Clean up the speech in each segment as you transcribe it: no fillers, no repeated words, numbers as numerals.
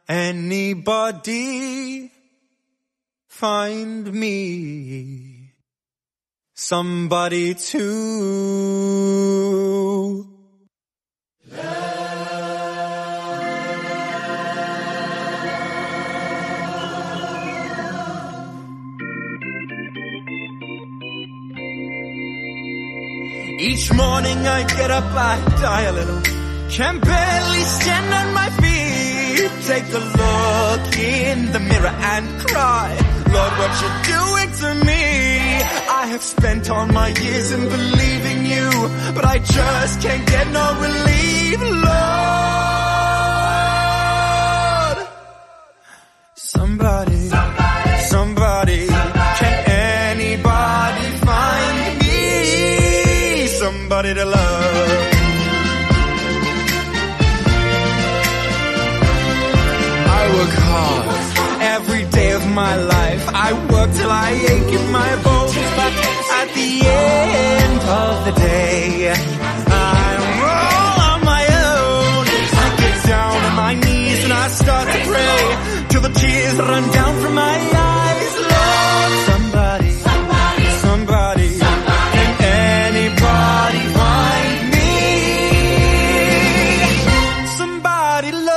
anybody find me somebody to love? Each morning I get up, I die a little, can barely stand on my feet. Take a look in the mirror and cry, Lord, what you doing to me? I have spent all my years in believing you, but I just can't get no relief, Lord. Somebody, can anybody find me somebody to love? I work hard every day of my life. I work till I ache in my bones, but at the end of the day, I'm all on my own. I get down on my knees and I start to pray till the tears run down from my eyes. Lord, somebody, can anybody find me somebody love?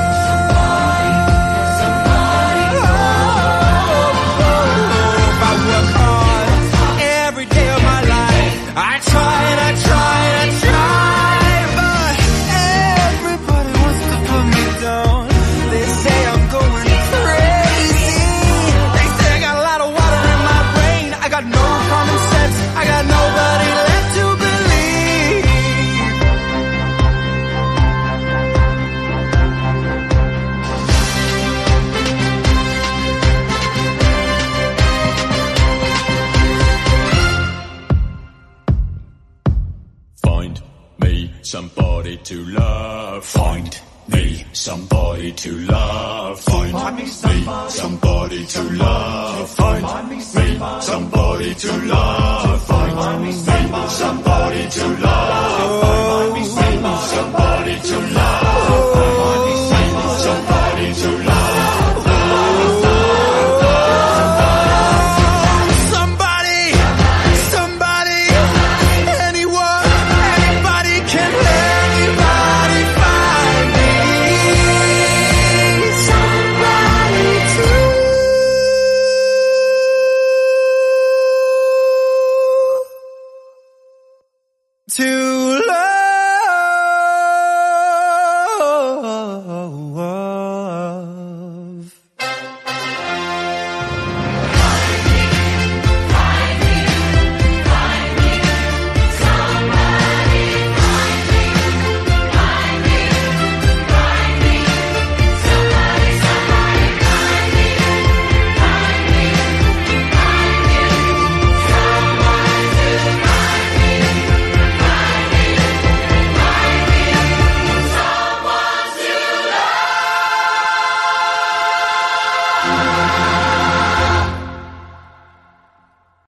Somebody to love, find me somebody to love, find me somebody to love, find me somebody to love, find me somebody to love, find me somebody